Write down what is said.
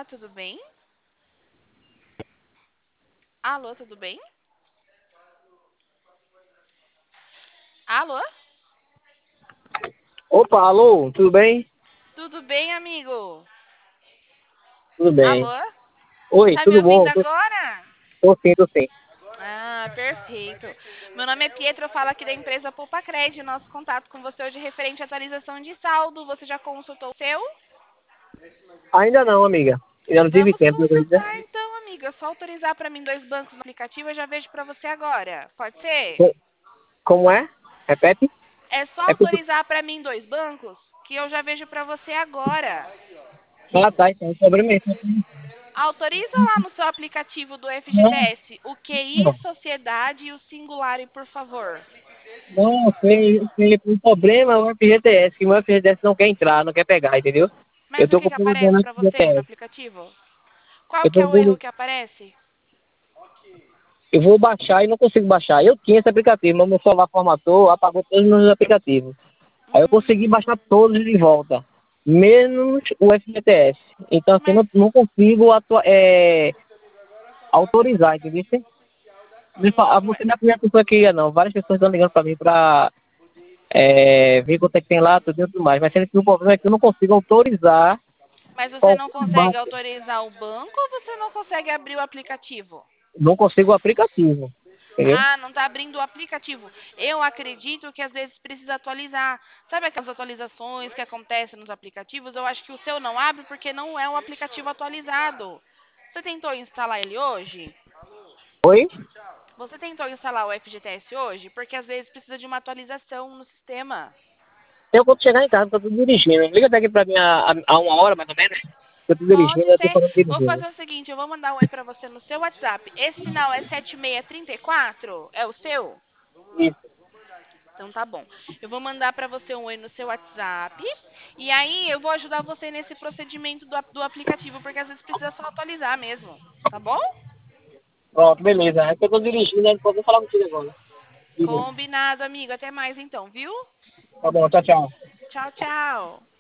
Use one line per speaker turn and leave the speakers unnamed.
tudo bem? Alô, tudo bem? Alô?
Opa, alô, tudo bem?
Tudo bem, amigo?
Tudo bem.
Alô?
Oi,
Tá me
tudo
ouvindo
bom?
agora?
Tô sim.
Ah, perfeito. Meu nome é Pietro, eu falo aqui da empresa Poupa Cred. Nosso contato com você hoje é referente à atualização de saldo. Você já consultou o seu?
Ainda não, amiga. Ainda não tive
Vamos
tempo, acredita?
consultar então, amiga. É só autorizar para mim dois bancos no aplicativo, eu já vejo para você agora. Pode ser?
Co- Como é? Repete?
É só
É porque...
autorizar para mim dois bancos que eu já vejo para você agora.
Ah, tá, então, problema é esse.
Autoriza lá no seu aplicativo do FGTS o QI, Sociedade e o Singular, por favor.
Não, tem um problema é o FGTS, que o FGTS não quer entrar, não quer pegar, entendeu? Eu
Mas o
tô
que
com
que
problema
aparece
no
para você no
FGTS.
aplicativo? Qual
Eu,
que é
tô
o erro
com-
que aparece?
eu vou baixar e não consigo baixar. Eu tinha esse aplicativo, mas meu celular formatou, apagou todos os meus aplicativos. Aí eu consegui baixar
Hum,
todos de volta, menos o FGTS. Então, assim, eu
mas,
não consigo autorizar, entendeu?
mas,
Você não é a primeira pessoa que ia, não. Várias pessoas estão ligando para mim para ver quanto é que tem lá, tudo e tudo mais. Mas sendo que o problema é que eu não consigo autorizar
mas você não
qualquer
consegue
banco.
autorizar o banco ou você não consegue abrir o aplicativo?
Não consigo o aplicativo, entendeu?
Ah, não está abrindo o aplicativo. Eu acredito que às vezes precisa atualizar. Sabe aquelas atualizações que acontecem nos aplicativos? Eu acho que o seu não abre porque não é um aplicativo atualizado. Você tentou instalar ele hoje?
Oi?
Você tentou instalar o FGTS hoje? Porque às vezes precisa de uma atualização no sistema.
Eu vou chegar em casa, que eu tô dirigindo. Liga daqui para mim a uma hora, mais ou menos. Eu tô dirigindo,
Pode
eu tô
ser.
falando
Vou
dirigindo.
fazer o seguinte, eu vou mandar um oi pra você no seu WhatsApp. Esse final é 7634? É o seu?
Isso.
Então tá bom. Eu vou mandar pra você um oi no seu WhatsApp. E aí eu vou ajudar você nesse procedimento do aplicativo, porque às vezes precisa só atualizar mesmo. Tá bom?
Pronto, beleza. É que eu tô dirigindo, eu vou falar contigo agora. Beleza.
Combinado, amigo. Até mais então, viu?
Tá bom, tchau, tchau.
Tchau, tchau.